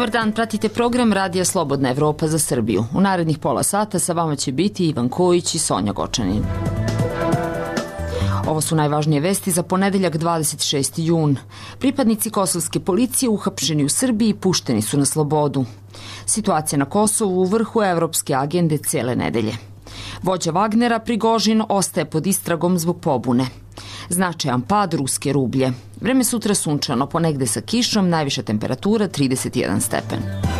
Dobar dan, pratite program Radija Slobodna Evropa za Srbiju. U narednih pola sata sa vama će biti Ivan Kojić i Sonja Gočanin. Ovo su najvažnije vesti za ponedeljak 26. jun. Pripadnici kosovske policije uhapšeni u Srbiji i pušteni su na slobodu. Situacija na Kosovu u vrhu evropske agende cele nedelje. Vođa Wagnera Prigožin ostaje pod istragom zbog pobune. Značajan pad ruske rublje. Vreme sutra sunčano, ponegde sa kišom, najviša temperatura 31 stepen.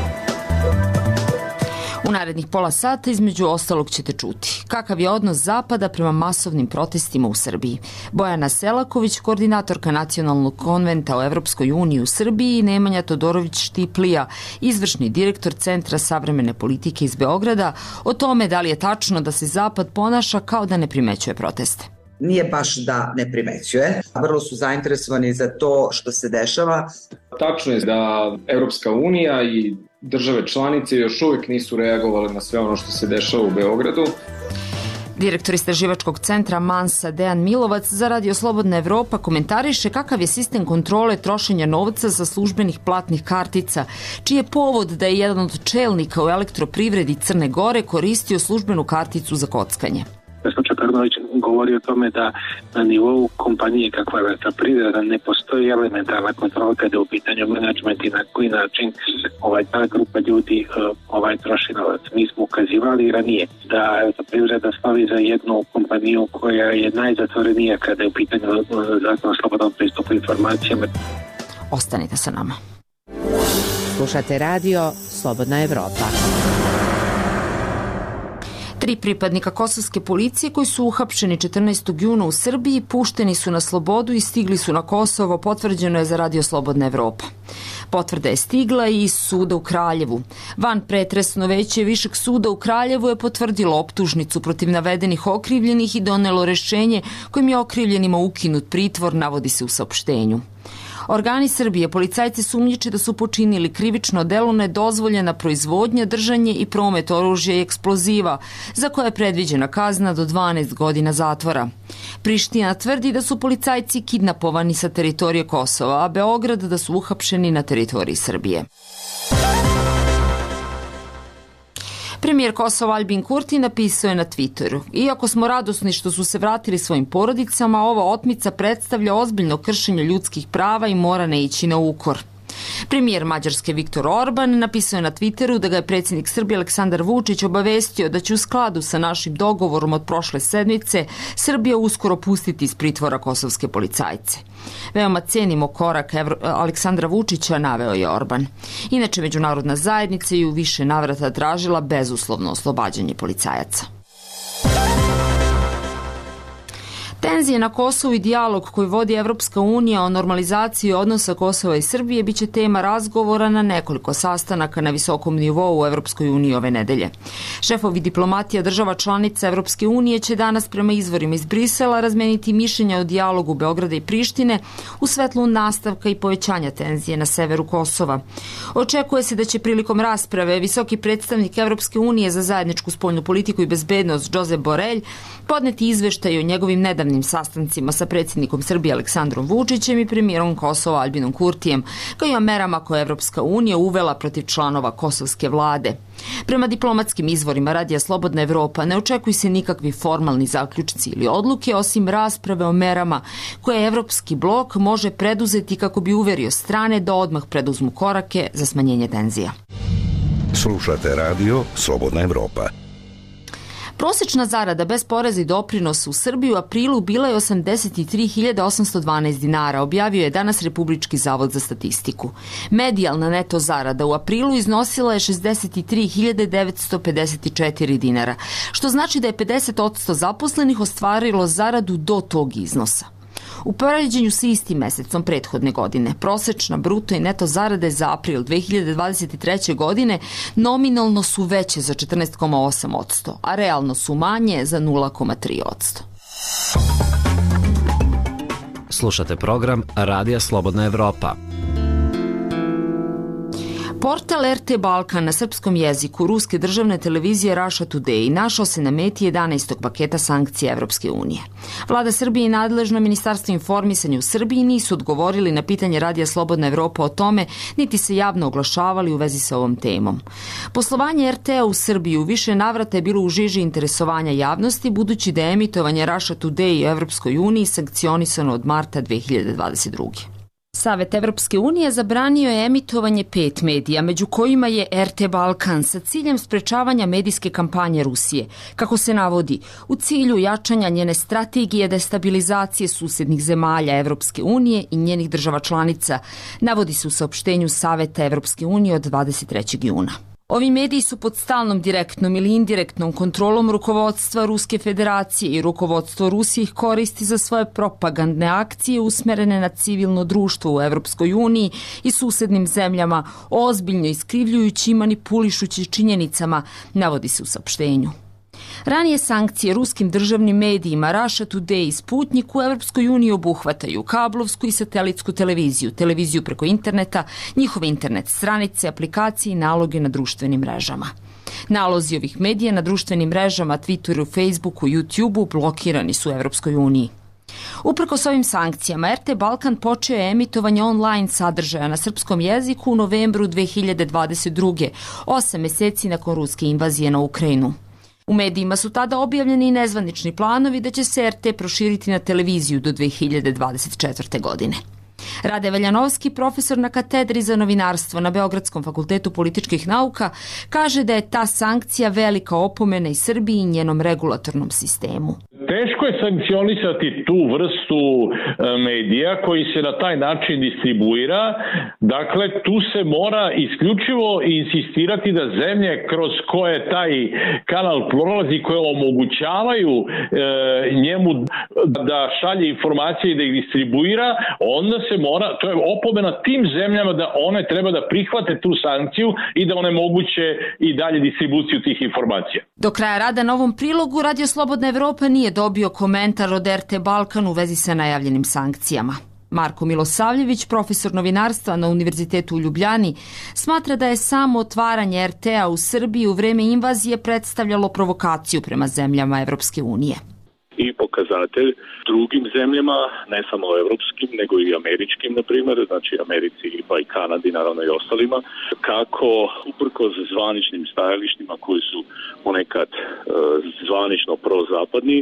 U narednih pola sata između ostalog ćete čuti kakav je odnos Zapada prema masovnim protestima u Srbiji. Bojana Selaković, koordinatorka Nacionalnog konventa o Evropskoj uniji u Srbiji, i Nemanja Todorović-Štiplija, izvršni direktor Centra savremene politike iz Beograda, o tome da li je tačno da se Zapad ponaša kao da ne primećuje proteste. Nije baš da ne primećuje. Vrlo su zainteresovani za to što se dešava. Tačno je da Evropska unija i države članice još uvijek nisu reagovale na sve ono što se dešava u Beogradu. Direktor istraživačkog centra Mansa Dejan Milovac za Radio Slobodna Evropa komentariše kakav je sistem kontrole trošenja novca za službenih platnih kartica, čiji je povod da je jedan od čelnika u elektroprivredi Crne Gore koristio službenu karticu za kockanje. Vesna Čepernović govori o tome da na nivou kompanije kakva je elektroprivreda ne postoji elementarna kontrola kada je u pitanju menadžment i na koji način ta grupa ljudi troši novac. Mi smo ukazivali i ranije da elektroprivreda stavi za jednu kompaniju koja je najzatvorenija kada je u pitanju zakon o slobodnom pristupu informacijama. Ostanite sa nama. Slušate radio Slobodna Evropa. 3 pripadnika kosovske policije koji su uhapšeni 14. juna u Srbiji pušteni su na slobodu i stigli su na Kosovo, potvrđeno je za Radio Slobodna Evropa. Potvrda je stigla i iz suda u Kraljevu. Vanpretresno veće Višeg suda u Kraljevu je potvrdilo optužnicu protiv navedenih okrivljenih i donelo rešenje kojim je okrivljenima ukinut pritvor, navodi se u saopštenju. Organi Srbije policajci sumnjiče da su počinili krivično delo nedozvoljena proizvodnja, držanje i promet oružja i eksploziva, za koje je predviđena kazna do 12 godina zatvora. Priština tvrdi da su policajci kidnapovani sa teritorije Kosova, a Beograd da su uhapšeni na teritoriji Srbije. Premijer Kosova Albin Kurti napisao je na Twitteru: "Iako smo radosni što su se vratili svojim porodicama, ova otmica predstavlja ozbiljno kršenje ljudskih prava i mora ne ići na ukor." Premijer Mađarske Viktor Orban napisao je na Twitteru da ga je predsjednik Srbije Aleksandar Vučić obavestio da će u skladu sa našim dogovorom od prošle sedmice Srbija uskoro pustiti iz pritvora kosovske policajce. "Veoma cenimo korak Aleksandra Vučića", naveo je Orban. Inače, međunarodna zajednica je u više navrata tražila bezuslovno oslobađanje policajaca. Tenzije na Kosovu i dijalog koji vodi Evropska unija o normalizaciji odnosa Kosova i Srbije biće tema razgovora na nekoliko sastanaka na visokom nivou u Evropskoj uniji ove nedelje. Šefovi diplomatija država članica Evropske unije će danas prema izvorima iz Brisela razmeniti mišljenja o dijalogu Beograda i Prištine u svetlu nastavka i povećanja tenzije na severu Kosova. Očekuje se da će prilikom rasprave visoki predstavnik Evropske unije za zajedničku spoljnu politiku i bezbednost Josep Borrell podneti izveštaj o njegovim nedavnim sastancima sa predsjednikom Srbije Aleksandrom Vučićem i premijerom Kosova Albinom Kurtijem, kao i o merama koje je Evropska unija uvela protiv članova kosovske vlade. Prema diplomatskim izvorima Radija Slobodna Evropa ne očekuju se nikakvi formalni zaključci ili odluke, osim rasprave o merama koje Evropski blok može preduzeti kako bi uverio strane da odmah preduzmu korake za smanjenje tenzija. Slušate Radio Slobodna Evropa. Prosečna zarada bez poreza i doprinosa u Srbiji u aprilu bila je 83.812 dinara, objavio je danas Republički zavod za statistiku. Medijalna neto zarada u aprilu iznosila je 63.954 dinara, što znači da je 50% zaposlenih ostvarilo zaradu do tog iznosa. U poređenju sa istim mesecom prethodne godine, prosečna bruto i neto zarade za april 2023. godine nominalno su veće za 14,8%, a realno su manje za 0,3%. Slušate program Radija Slobodna Evropa. Portal RT Balkan na srpskom jeziku ruske državne televizije Russia Today našao se na meti 11. paketa sankcija Evropske unije. Vlada Srbije i nadležno ministarstvo informisanja u Srbiji nisu odgovorili na pitanje Radija Slobodna Evropa o tome, niti se javno oglašavali u vezi sa ovom temom. Poslovanje RT-a u Srbiji u više navrata je bilo u žiži interesovanja javnosti, budući da je emitovanje Russia Today u Evropskoj uniji sankcionisano od marta 2022. Savet Evropske unije zabranio je emitovanje 5 medija, među kojima je RT Balkan, sa ciljem sprečavanja medijske kampanje Rusije, kako se navodi, u cilju jačanja njene strategije destabilizacije susednih zemalja Evropske unije i njenih država članica, navodi se u saopštenju Saveta Evropske unije od 23. juna. Ovi mediji su pod stalnom direktnom ili indirektnom kontrolom rukovodstva Ruske federacije i rukovodstvo Rusije ih koristi za svoje propagandne akcije usmerene na civilno društvo u Evropskoj uniji i susednim zemljama, ozbiljno iskrivljujući i manipulišući činjenicama, navodi se u saopštenju. Ranije sankcije ruskim državnim medijima Russia Today i Sputnik u Evropskoj uniji obuhvataju kablovsku i satelitsku televiziju, televiziju preko interneta, njihove internet stranice, aplikacije i naloge na društvenim mrežama. Nalozi ovih medija na društvenim mrežama, Twitteru, Facebooku, YouTubeu blokirani su u Evropskoj uniji. Uprkos ovim sankcijama, RT Balkan počeo je emitovanje online sadržaja na srpskom jeziku u novembru 2022. 8 meseci nakon ruske invazije na Ukrajinu. U medijima su tada objavljeni i nezvanični planovi da će se RT proširiti na televiziju do 2024. godine. Rade Veljanovski, profesor na katedri za novinarstvo na Beogradskom fakultetu političkih nauka, kaže da je ta sankcija velika opomena i Srbiji i njenom regulatornom sistemu. Teško je sankcionisati tu vrstu medija koji se na taj način distribuira. Dakle, tu se mora isključivo insistirati da zemlje kroz koje taj kanal prolazi, koje omogućavaju njemu da šalje informacije i da ih distribuira, onda se mora, to je opomena tim zemljama da one treba da prihvate tu sankciju i da onemoguće i dalje distribuciju tih informacija. Do kraja rada na ovom prilogu Radio Slobodna Evropa nije dobio komentar od RT Balkan u vezi sa najavljenim sankcijama. Marko Milosavljević, profesor novinarstva na Univerzitetu u Ljubljani, smatra da je samo otvaranje RT-a u Srbiji u vreme invazije predstavljalo provokaciju prema zemljama Evropske unije. I pokazatelj drugim zemljama, ne samo evropskim, nego i američkim, na primjer, znači Americi pa i Kanadi, naravno i ostalima, kako uprkos zvaničnim stajalištima koji su ponekad zvanično prozapadni,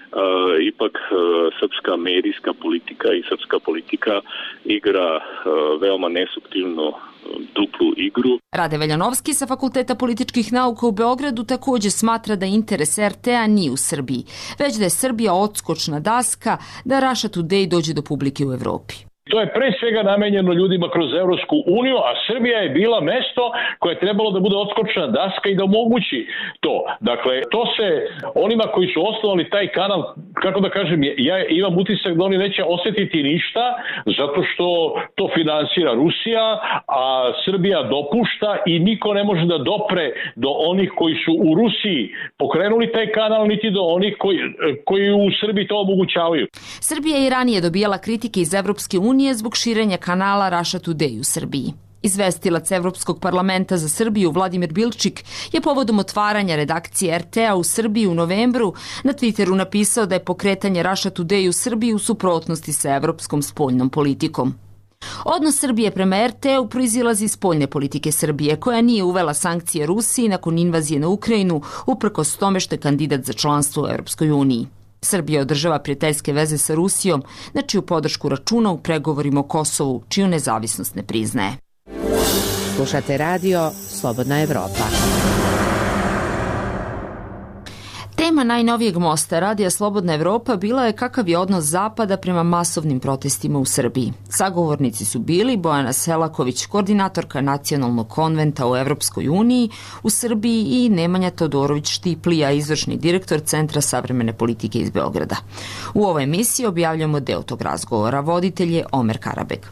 ipak srpska medijska politika i srpska politika igra veoma nesuptilno duplu igru. Rade Veljanovski sa Fakulteta političkih nauka u Beogradu također smatra da interes RT-a nije u Srbiji, već da je Srbija odskočna daska da Russia Today dođe do publike u Evropi. To je pre svega namenjeno ljudima kroz Evropsku uniju, a Srbija je bila mesto koje je trebalo da bude odskočna daska i da omogući to. Dakle, to se onima koji su osnovali taj kanal, kako da kažem, ja imam utisak da oni neće osetiti ništa, zato što to finansira Rusija, a Srbija dopušta i niko ne može da dopre do onih koji su u Rusiji pokrenuli taj kanal, niti do onih koji u Srbiji to omogućavaju. Srbija je i ranije dobijala kritike iz Evropske unije zbog širenja kanala Russia Today u Srbiji. Izvestilac Evropskog parlamenta za Srbiju Vladimir Bilčik je povodom otvaranja redakcije RT-a u Srbiji u novembru na Twitteru napisao da je pokretanje Russia Today u Srbiji u suprotnosti sa evropskom spoljnom politikom. Odnos Srbije prema RT-u proizilazi iz spoljne politike Srbije, koja nije uvela sankcije Rusiji nakon invazije na Ukrajinu, uprkos tome što je kandidat za članstvo u Evropskoj uniji. Srbija održava prijateljske veze sa Rusijom, na čiju podršku računa u pregovorima o Kosovu, čiju nezavisnost ne priznaje. Slušate radio Slobodna Evropa. Tema najnovijeg mosta Radija Slobodna Evropa bila je kakav je odnos Zapada prema masovnim protestima u Srbiji. Sagovornici su bili Bojana Selaković, koordinatorka Nacionalnog konventa u Evropskoj uniji u Srbiji, i Nemanja Todorović-Štiplija, izvršni direktor Centra savremene politike iz Beograda. U ovoj emisiji objavljamo deo tog razgovora. Voditelj je Omer Karabeg.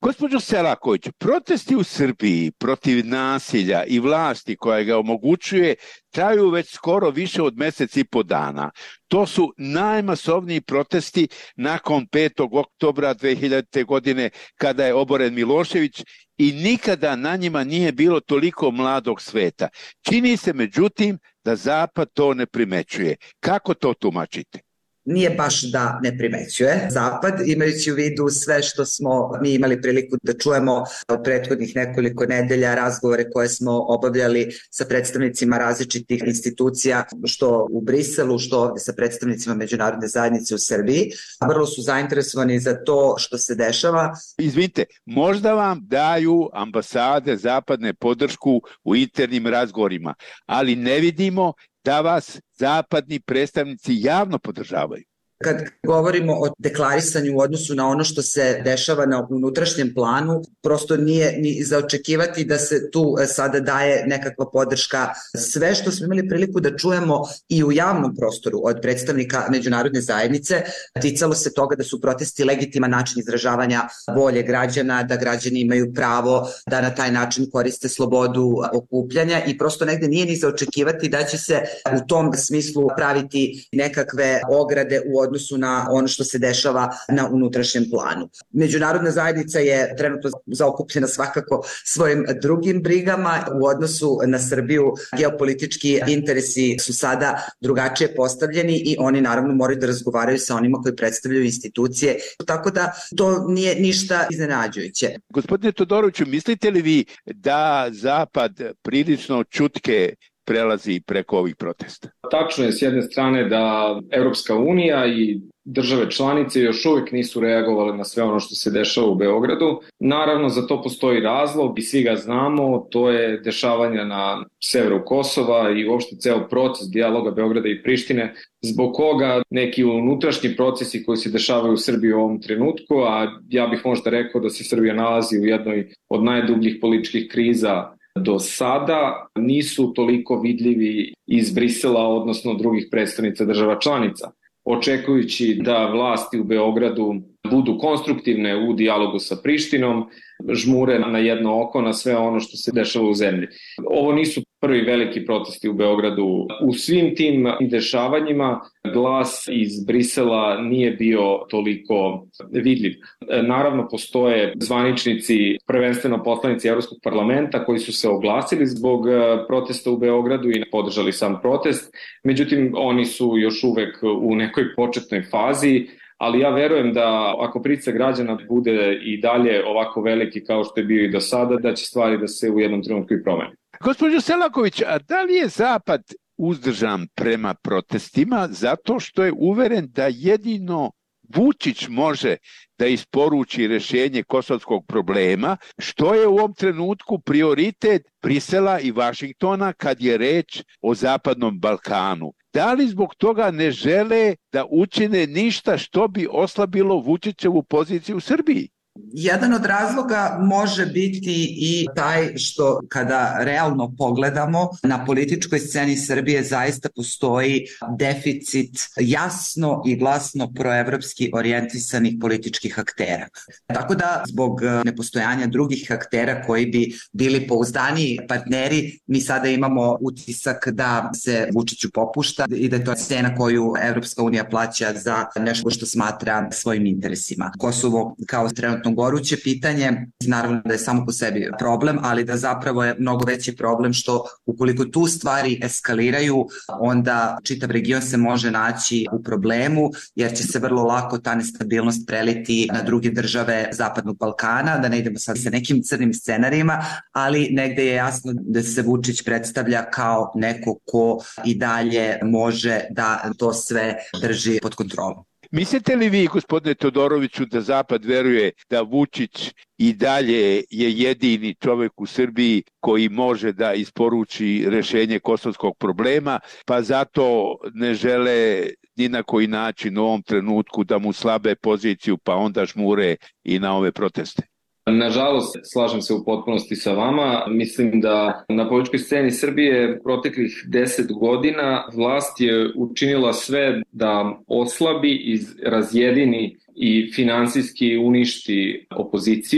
Gospođo Selaković, protesti u Srbiji protiv nasilja i vlasti koja ga omogućuje traju već skoro više od mesec i po dana. To su najmasovniji protesti nakon 5. oktobra 2000. godine kada je oboren Milošević i nikada na njima nije bilo toliko mladog sveta. Čini se međutim da Zapad to ne primećuje. Kako to tumačite? Nije baš da ne primećuje Zapad, imajući u vidu sve što smo mi imali priliku da čujemo od prethodnih nekoliko nedelja, razgovore koje smo obavljali sa predstavnicima različitih institucija, što u Briselu, što ovde sa predstavnicima međunarodne zajednice u Srbiji. Vrlo su zainteresovani za to što se dešava. Izvinite, možda vam daju ambasade zapadne podršku u internim razgovorima, ali ne vidimo da vas zapadni predstavnici javno podržavaju. Kad govorimo o deklarisanju u odnosu na ono što se dešava na unutrašnjem planu, prosto nije ni za očekivati da se tu sada daje nekakva podrška. Sve što smo imali priliku da čujemo i u javnom prostoru od predstavnika međunarodne zajednice, ticalo se toga da su protesti legitiman način izražavanja volje građana, da građani imaju pravo da na taj način koriste slobodu okupljanja i prosto negde nije ni za očekivati da će se u tom smislu praviti nekakve ograde u odnosu na ono što se dešava na unutrašnjem planu. Međunarodna zajednica je trenutno zaokupljena svakako svojim drugim brigama u odnosu na Srbiju. Geopolitički interesi su sada drugačije postavljeni i oni naravno moraju da razgovaraju sa onima koji predstavljaju institucije, tako da to nije ništa iznenađujuće. Gospodine Todoroviću, mislite li vi da Zapad prilično ćutke prelazi preko ovih protesta? Tačno je s jedne strane da Evropska unija i države članice još uvek nisu reagovale na sve ono što se dešava u Beogradu. Naravno, za to postoji razlog i svi ga znamo, to je dešavanja na severu Kosova i uopšte ceo proces dijaloga Beograda i Prištine, zbog koga neki unutrašnji procesi koji se dešavaju u Srbiji u ovom trenutku, a ja bih možda rekao da se Srbija nalazi u jednoj od najdubljih političkih kriza do sada, nisu toliko vidljivi iz Brisela, odnosno drugih predstavnica država članica. Očekujući da vlasti u Beogradu budu konstruktivne u dijalogu sa Prištinom, žmure na jedno oko na sve ono što se dešava u zemlji. Ovo nisu prvi veliki protesti u Beogradu. U svim tim dešavanjima glas iz Brisela nije bio toliko vidljiv. Naravno, postoje zvaničnici, prvenstveno poslanici Evropskog parlamenta koji su se oglasili zbog protesta u Beogradu i podržali sam protest. Međutim, oni su još uvek u nekoj početnoj fazi, ali ja verujem da ako pritisak građana bude i dalje ovako veliki kao što je bio i do sada, da će stvari da se u jednom trenutku i promene. Gospođo Selaković, a da li je Zapad uzdržan prema protestima zato što je uveren da jedino Vučić može da isporuči rešenje kosovskog problema, što je u ovom trenutku prioritet Brisela i Vašingtona kad je reč o Zapadnom Balkanu? Da li zbog toga ne žele da učine ništa što bi oslabilo Vučićevu poziciju u Srbiji? Jedan od razloga može biti i taj što kada realno pogledamo na političkoj sceni Srbije zaista postoji deficit jasno i glasno proevropski orijentisanih političkih aktera. Tako da zbog nepostojanja drugih aktera koji bi bili pouzdaniji partneri, mi sada imamo utisak da se Vučiću popušta i da je to cena koju Evropska unija plaća za nešto što smatra svojim interesima. Kosovo kao trenutno goruće pitanje, naravno da je samo po sebi problem, ali da zapravo je mnogo veći problem što ukoliko tu stvari eskaliraju, onda čitav region se može naći u problemu, jer će se vrlo lako ta nestabilnost preliti na druge države Zapadnog Balkana, da ne idemo sad sa nekim crnim scenarijima, ali negde je jasno da se Vučić predstavlja kao neko ko i dalje može da to sve drži pod kontrolom. Mislite li vi, gospodine Todoroviću, da Zapad veruje da Vučić i dalje je jedini čovek u Srbiji koji može da isporuči rešenje kosovskog problema, pa zato ne žele ni na koji način u ovom trenutku da mu slabe poziciju, pa onda žmure i na ove proteste? Nažalost, slažem se u potpunosti sa vama. Mislim da na političkoj sceni Srbije proteklih 10 godina vlast je učinila sve da oslabi, razjedini i finansijski uništi opoziciju.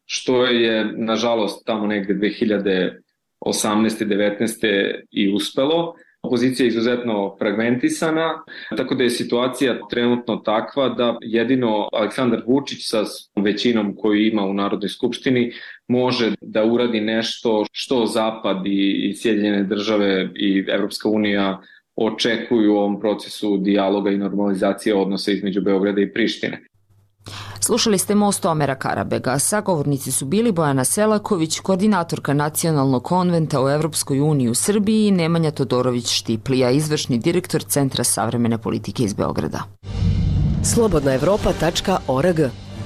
što je nažalost tamo negde 2018. 19. i uspelo. Opozicija je izuzetno fragmentisana, tako da je situacija trenutno takva da jedino Aleksandar Vučić sa većinom koju ima u Narodnoj skupštini može da uradi nešto što Zapad i Sjedinjene države i Evropska unija očekuju u ovom procesu dijaloga i normalizacije odnosa između Beograda i Prištine. Slušali ste Most Omera Karabega. Sagovornici su bili Bojana Selaković, koordinatorka Nacionalnog konventa o Evropskoj uniji u Srbiji, i Nemanja Todorović-Štiplija, izvršni direktor Centra savremene politike iz Beograda. slobodnaevropa.org.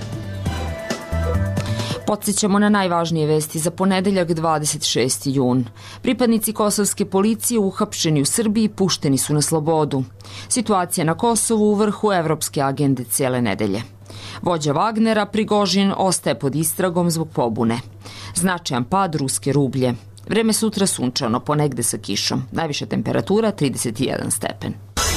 Podsjećamo na najvažnije vesti za ponedeljak 26. jun. Pripadnici kosovske policije uhapšeni u Srbiji pušteni su na slobodu. Situacija na Kosovu u vrhu evropske agende cijele nedelje. Vođa Wagnera Prigožin ostaje pod istragom zbog pobune. Značajan pad ruske rublje. Vreme sutra sunčano, ponegde sa kišom. Najviša temperatura 31 stepen.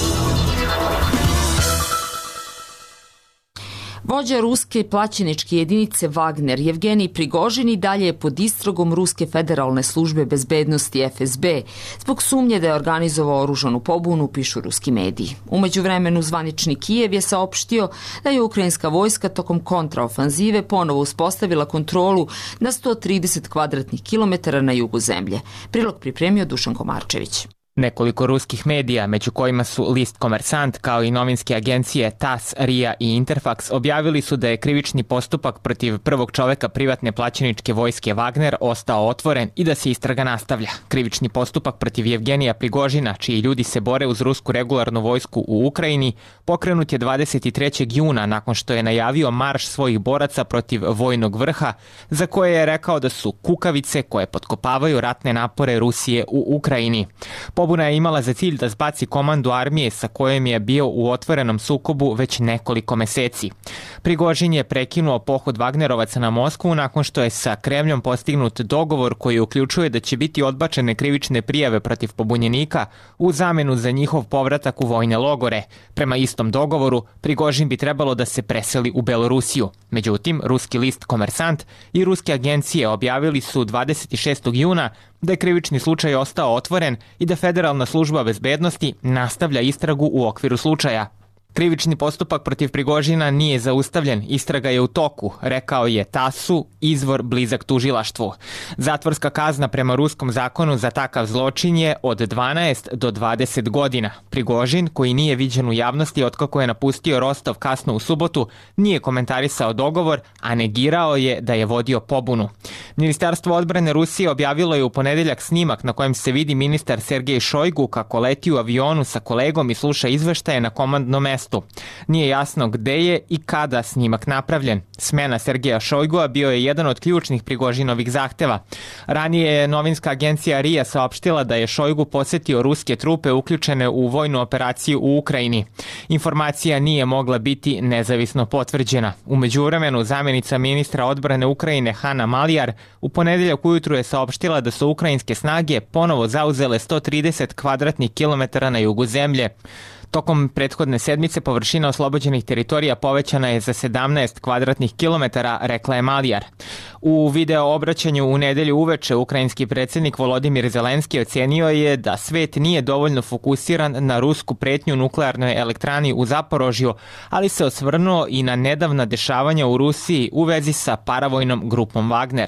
Vođa ruske plaćeničke jedinice Wagner, Jevgenij Prigožin, i dalje je pod istragom Ruske federalne službe bezbednosti FSB zbog sumnje da je organizovao oružanu pobunu, pišu ruski mediji. Umeđu vremenu zvanični Kijev je saopštio da je ukrajinska vojska tokom kontraofanzive ponovo uspostavila kontrolu na 130 kvadratnih kilometara na jugu zemlje. Prilog pripremio Dušan Komarčević. Nekoliko ruskih medija, među kojima su list Komersant kao i novinske agencije TASS, RIA i Interfax, objavili su da je krivični postupak protiv prvog čoveka privatne plaćeničke vojske Wagner ostao otvoren i da se istraga nastavlja. Krivični postupak protiv Jevgenija Prigožina, čiji ljudi se bore uz rusku regularnu vojsku u Ukrajini, pokrenut je 23. juna nakon što je najavio marš svojih boraca protiv vojnog vrha, za koje je rekao da su kukavice koje potkopavaju ratne napore Rusije u Ukrajini. Pobuna je imala za cilj da zbaci komandu armije sa kojom je bio u otvorenom sukobu već nekoliko meseci. Prigožin je prekinuo pohod Wagnerovaca na Moskvu nakon što je sa Kremljom postignut dogovor koji uključuje da će biti odbačene krivične prijave protiv pobunjenika u zamenu za njihov povratak u vojne logore. Prema istom dogovoru, Prigožin bi trebalo da se preseli u Belorusiju. Međutim, ruski list Komersant i ruske agencije objavili su 26. juna da je krivični slučaj ostao otvoren i da Federalna služba bezbednosti nastavlja istragu u okviru slučaja. Krivični postupak protiv Prigožina nije zaustavljen, istraga je u toku, rekao je TASS-u, izvor blizak tužilaštvu. Zatvorska kazna prema ruskom zakonu za takav zločin je od 12 do 20 godina. Prigožin, koji nije viđen u javnosti otkako je napustio Rostov kasno u subotu, nije komentarisao dogovor, a negirao je da je vodio pobunu. Ministarstvo odbrane Rusije objavilo je u ponedeljak snimak na kojem se vidi ministar Sergej Šojgu kako leti u avionu sa kolegom i sluša izveštaje na komandnom mestu. Nije jasno gde je i kada snimak napravljen. Smena Sergeja Šojgua bio je jedan od ključnih Prigožinovih zahteva. Ranije je novinska agencija RIA saopštila da je Šojgu posetio ruske trupe uključene u vojnu operaciju u Ukrajini. Informacija nije mogla biti nezavisno potvrđena. U međuvremenu, zamjenica ministra odbrane Ukrajine Hana Malijar u ponedeljak ujutru je saopštila da su ukrajinske snage ponovo zauzele 130 kvadratnih kilometara na jugu zemlje. Tokom prethodne sedmice površina oslobođenih teritorija povećana je za 17 kvadratnih kilometara, rekla je Malijar. U video obraćanju u nedelju uveče ukrajinski predsjednik Volodimir Zelenski ocenio je da svet nije dovoljno fokusiran na rusku pretnju nuklearnoj elektrani u Zaporožju, ali se osvrnuo i na nedavna dešavanja u Rusiji u vezi sa paravojnom grupom Wagner.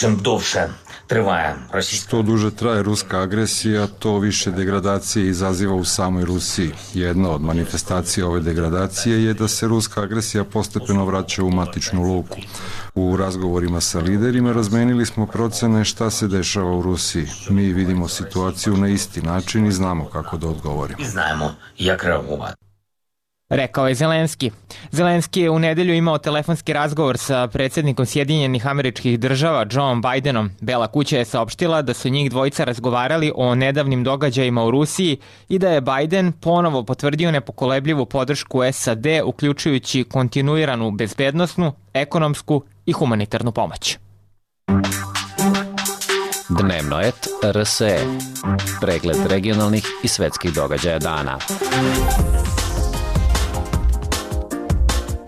Što duže traje ruska agresija, to više degradacije izaziva u samoj Rusiji. Jedna od manifestacija ove degradacije je da se ruska agresija postepeno vraća u matičnu luku. U razgovorima sa liderima razmenili smo procene šta se dešava u Rusiji. Mi vidimo situaciju na isti način i znamo kako da odgovorimo. Rekao je Zelenski. Zelenski je u nedelju imao telefonski razgovor sa predsjednikom Sjedinjenih Američkih Država Joe Bidenom. Bela kuća je saopštila da su njih dvojica razgovarali o nedavnim događajima u Rusiji i da je Biden ponovo potvrdio nepokolebljivu podršku SAD, uključujući kontinuiranu bezbednosnu, ekonomsku i humanitarnu pomoć. Dnevnoet RSE. Pregled regionalnih i svetskih događaja dana.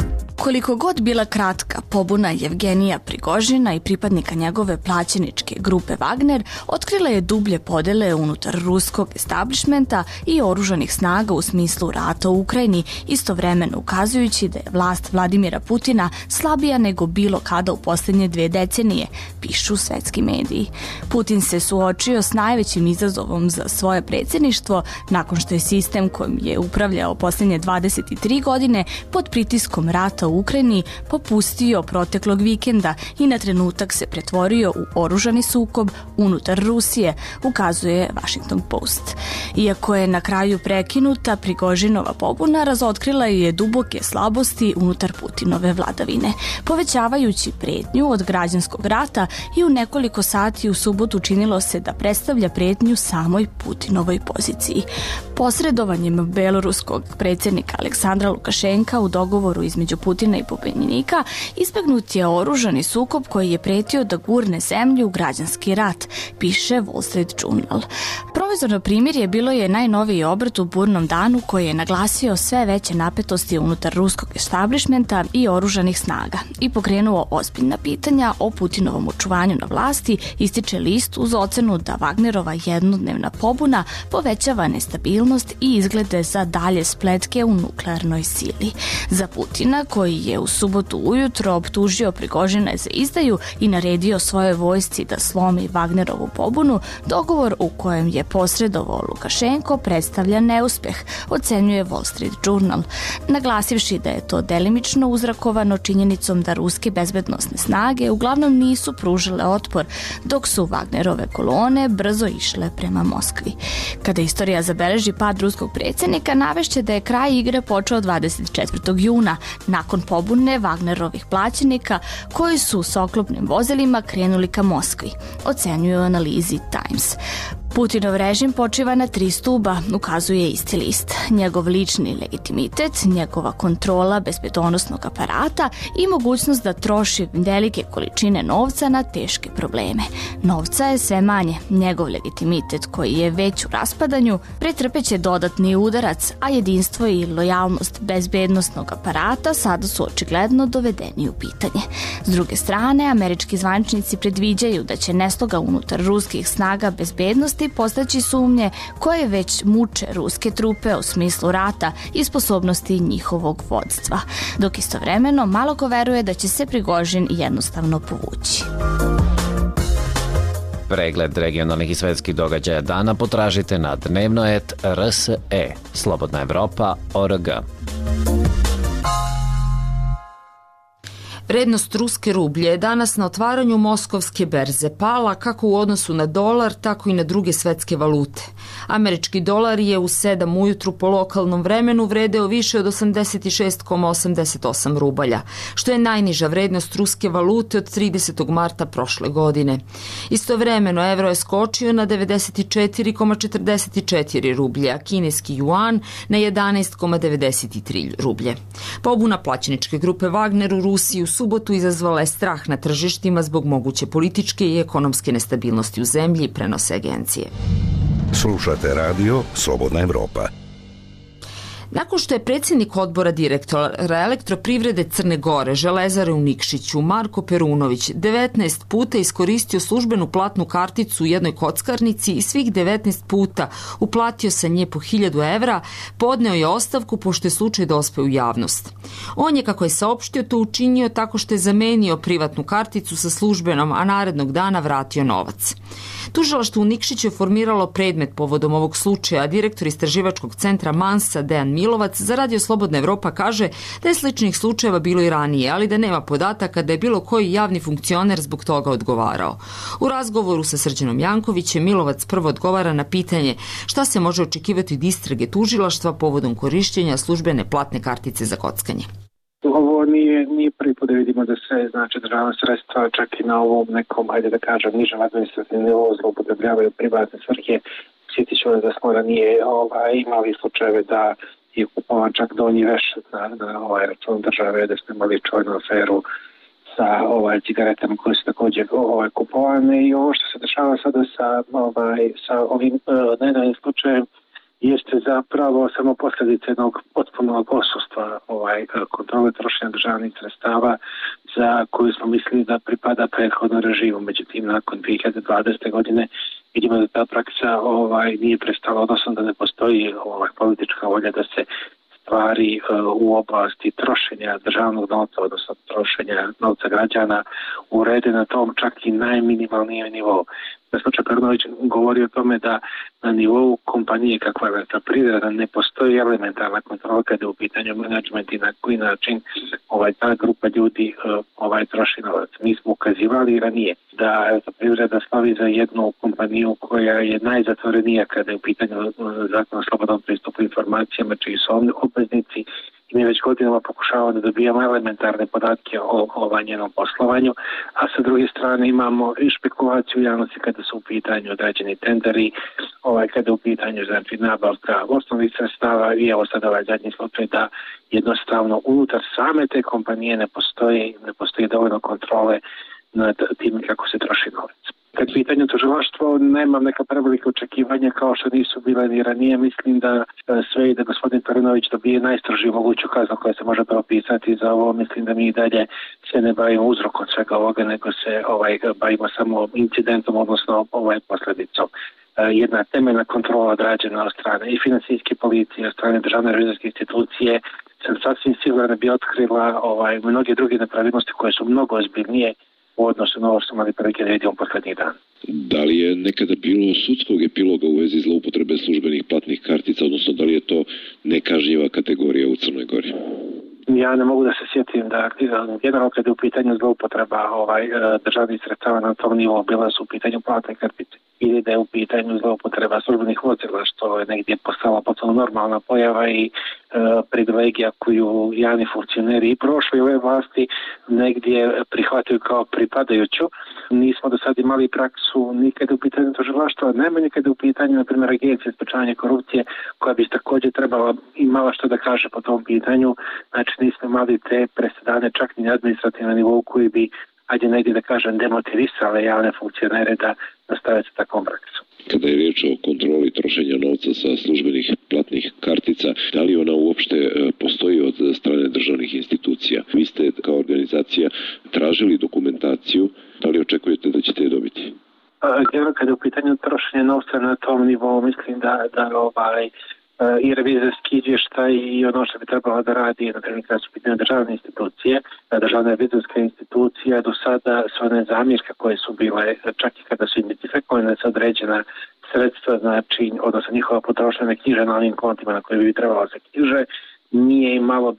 Koliko god bila kratka, pobuna Jevgenija Prigožina i pripadnika njegove plaćeničke grupe Wagner otkrila je dublje podele unutar ruskog establishmenta i oružanih snaga u smislu rata u Ukrajini, istovremeno ukazujući da je vlast Vladimira Putina slabija nego bilo kada u posljednje 2 decenije, pišu svetski mediji. Putin se suočio s najvećim izazovom za svoje predsjedništvo nakon što je sistem kojim je upravljao posljednje 23 godine pod pritiskom rata u Ukrajini popustio proteklog vikenda i na trenutak se pretvorio u oružani sukob unutar Rusije, ukazuje Washington Post. Iako je na kraju prekinuta, Prigožinova pobuna razotkrila je duboke slabosti unutar Putinove vladavine, povećavajući pretnju od građanskog rata i u nekoliko sati u subotu činilo se da predstavlja pretnju samoj Putinovoj poziciji. Posredovanjem beloruskog predsjednika Aleksandra Lukašenka u dogovoru između Putina i pobunjenika izbegnut je oružani sukob koji je pretio da gurne zemlju u građanski rat, piše Wall Street Journal. Provizorno primirje bilo je najnoviji obrt u burnom danu koji je naglasio sve veće napetosti unutar ruskog establishmenta i oružanih snaga i pokrenuo ozbiljna pitanja o Putinovom očuvanju na vlasti, ističe list uz ocenu da Wagnerova jednodnevna pobuna povećava nestabilnost i izglede za dalje spletke u nuklearnoj sili. Za Putina, koji je u subotu ujutro optužio Prigožina za izdaju i naredio svojoj vojsci da slomi Wagnerovu pobunu, dogovor u kojem je posredovao Lukašenko predstavlja neuspeh, ocenjuje Wall Street Journal, naglasivši da je to delimično uzrakovano činjenicom da ruske bezbednosne snage uglavnom nisu pružile otpor, dok su Wagnerove kolone brzo išle prema Moskvi. Kada istorija zabeleži pad ruskog predsjednika, navešće da je kraj igre počeo 24. juna, nakon pobune Wagnerovih plaćenika koji su s oklopnim vozilima krenuli ka Moskvi, ocenjuju u analizi Times. Putinov režim počiva na 3 stuba, ukazuje isti list. Njegov lični legitimitet, njegova kontrola bezbednosnog aparata i mogućnost da troši velike količine novca na teške probleme. Novca je sve manje. Njegov legitimitet, koji je već u raspadanju, pretrpeće dodatni udarac, a jedinstvo i lojalnost bezbednosnog aparata sada su očigledno dovedeni u pitanje. S druge strane, američki zvaničnici predviđaju da će nesloga unutar ruskih snaga bezbednosti postaći sumnje koje već muče ruske trupe u smislu rata i sposobnosti njihovog vodstva, dok istovremeno malo ko veruje da će se Prigožin jednostavno povući. Pregled regionalnih i svetskih događaja dana potražite na dnevnoet.rse, slobodnaevropa.org. Vrednost ruske rublje je danas na otvaranju moskovske berze pala kako u odnosu na dolar, tako i na druge svetske valute. Američki dolar je u 7 ujutru po lokalnom vremenu vredeo više od 86,88 rubalja, što je najniža vrednost ruske valute od 30. marta prošle godine. Istovremeno evro je skočio na 94,44 rublje, a kineski juan na 11,93 rublje. Pobuna plaćeničke grupe Wagner u Rusiji u subotu izazvala je strah na tržištima zbog moguće političke i ekonomske nestabilnosti u zemlji, prenose agencije. Slušate radio Slobodna Evropa. Nakon što je predsjednik odbora direktora Elektroprivrede Crne Gore, Železare u Nikšiću, Marko Perunović, 19 puta iskoristio službenu platnu karticu u jednoj kockarnici i svih 19 puta uplatio sa nje po 1000 evra, podneo je ostavku pošto je slučaj dospeo u javnost. On je, kako je saopštio, to učinio tako što je zamenio privatnu karticu sa službenom, a narednog dana vratio novac. Tužilaštvo u Nikšiću je formiralo predmet povodom ovog slučaja, a direktor istraživačkog centra Mansa, Dejan Milovac, za Radio Slobodna Evropa kaže da je sličnih slučajeva bilo i ranije, ali da nema podataka da je bilo koji javni funkcioner zbog toga odgovarao. U razgovoru sa Srđanom Jankovićem Milovac prvo odgovara na pitanje šta se može očekivati od istrage tužilaštva povodom korišćenja službene platne kartice za kockanje. Ovo nije prvi put da vidimo da se državna sredstva čak i na ovom nekom, ajde da kažem, nižem administrativnom nivou zloupotrebljavaju privatne svrhe. Sjetit ću da smo ranije imali slučajeve da je kupovan čak donji veš na račun države, da smo imali čuvenu aferu sa cigaretama koje su također kupovane i ovo što se dešava sada sa ovim najnovim slučajem jeste zapravo samo posljedica jednog potpunog odsustva kontrole trošenja državnih sredstava za koju smo mislili da pripada prethodnom režimu. Međutim, nakon 2020. godine vidimo da ta praksa nije prestala, odnosno da ne postoji politička volja da se stvari u oblasti trošenja državnog novca, odnosno trošenja novca građana urede na tom čak i najminimalnijem nivou. Gospođa Perunović govori o tome da na nivou kompanije kakva je Elektroprivreda ne postoji elementarna kontrola kada je u pitanju menadžment i na koji način ta grupa ljudi troši novac. Mi smo ukazivali ranije da Elektroprivreda slavi za jednu kompaniju koja je najzatvorenija kada je u pitanju Zakon o slobodnom pristupu informacijama, čiji su obveznici. I mi već godinama pokušavamo da dobijamo elementarne podatke o njenom poslovanju, a sa druge strane imamo i špekulaciju u javnosti kada su u pitanju određeni tenderi, kada je u pitanju nabavka osnovnih sredstava i evo sad zadnji slučaj da jednostavno unutar same te kompanije ne postoji dovoljno kontrole nad tim kako se troši novac. Kad pitanju tužilaštvo, nemam neka prevelika očekivanja kao što nisu bile ni ranije. Mislim da sve i da gospodin Perunović dobije najstrožiju moguću kaznu koja se može propisati za ovo. Mislim da mi i dalje se ne bavimo uzrokom svega ovoga, nego se bavimo samo incidentom, odnosno posljedicom. Jedna temeljna kontrola odrađena od strane i finansijske policije, od strane državne revizorske institucije, sam sasvim sigurno bi otkrila mnoge druge nepravilnosti koje su mnogo ozbiljnije u odnosu na ovo što imali prilike da vidimo poslednjih dana. Da li je nekada bilo sudskog epiloga u vezi zloupotrebe službenih platnih kartica, odnosno da li je to nekažnjiva kategorija u Crnoj Gori? Ja ne mogu da se sjetim da generalno kada je u pitanju zloupotreba državnih sredstava na tom nivou bila su u pitanju platne kartice ili da je u pitanju zloupotreba službenih vozila, što je negdje postala potpuno normalna pojava i privilegija koju javni funkcioneri i prošli ove vlasti negdje prihvataju kao pripadajuću. Nismo do sad imali praksu nikada u pitanju tužilaštva, najmanje kada u pitanju, na primjer, Agencije za sprečavanje korupcije, koja bi također trebala imala što da kaže po tom pitanju. Znači, nismo imali te presedane čak ni administrativna nivou koji bi, ajde negdje da kažem, demotivisale javne funkcionere da nastave sa takvom praksom. Kada je riječ o kontroli trošenja novca sa službenih platnih kartica, da li ona uopšte postoji od strane državnih institucija? Vi ste kao organizacija tražili dokumentaciju, da li očekujete da ćete je dobiti? Kada je u pitanju trošenja novca na tom nivou, mislim da i revizorski izvještaj i ono što bi trebalo da radi, na primjer kada su pitanje državne institucije, državna revizorska institucija do sada sve one zamjerke koje su bile, čak i kada su identifikovane sa određena sredstva, znači, odnosno njihova potrošnja ne knjiže na onim kontima na koje bi trebalo se knjiže, nije imalo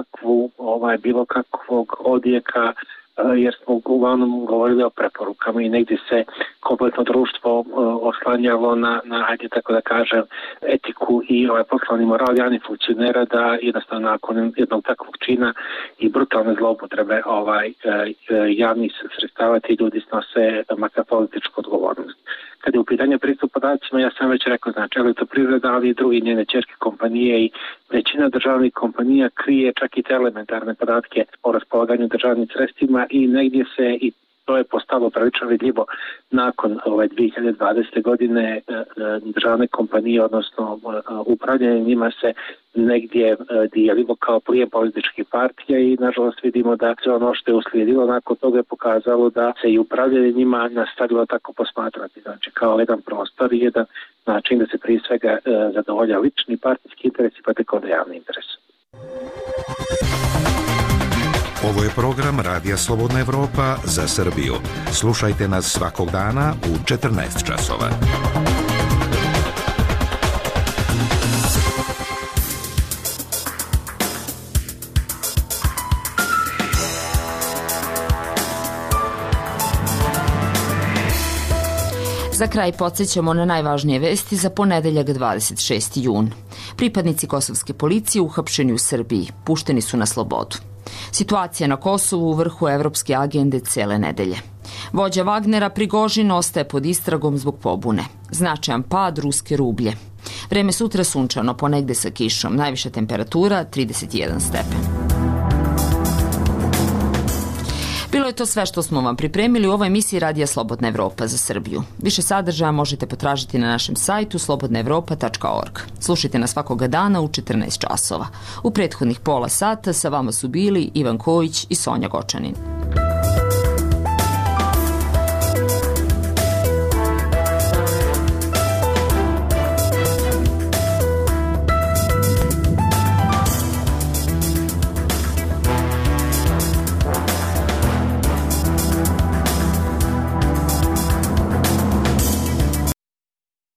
bilo kakvog odjeka, jer smo uglavnom govorili o preporukama i negdje se kompletno društvo oslanjalo na ajde tako da kažem, etiku i poslovni moral javnih funkcionera da jednostavno nakon jednog takvog čina i brutalne zloupotrebe javnih sredstava ti ljudi snose makar političku odgovornost. Kada je u pitanju pristup podacima, ja sam već rekao, znači Elektroprivreda, ali i drugi njene ćerke kompanije i većina državnih kompanija krije čak i te elementarne podatke o raspolaganju državnim sredstvima i negdje se i to je postalo prilično vidljivo nakon 2020. godine državne kompanije, odnosno upravljanje njima se negdje dijelilo kao plijen političkih partija i nažalost vidimo da se ono što je uslijedilo nakon toga je pokazalo da se i upravljanje njima nastavilo tako posmatrati. Znači kao jedan prostor i jedan način da se prije svega zadovolja lični partijski interes i pa tek onda javni interes. Ovo je program Radija Slobodna Evropa za Srbiju. Slušajte nas svakog dana u 14 časova. Za kraj podsjećamo na najvažnije vesti za ponedeljak 26. jun. Pripadnici kosovske policije uhapšeni u Srbiji, pušteni su na slobodu. Situacija na Kosovu u vrhu evropske agende cele nedelje. Vođa Wagnera Prigožin ostaje pod istragom zbog pobune. Značajan pad ruske rublje. Vreme sutra sunčano, ponegde sa kišom. Najviša temperatura 31 stepen. Bilo je to sve što smo vam pripremili u ovoj emisiji Radija Slobodna Evropa za Srbiju. Više sadržaja možete potražiti na našem sajtu slobodnaevropa.org. Slušajte nas svakoga dana u 14 časova. U prethodnih pola sata sa vama su bili Ivan Kojić i Sonja Gočanin.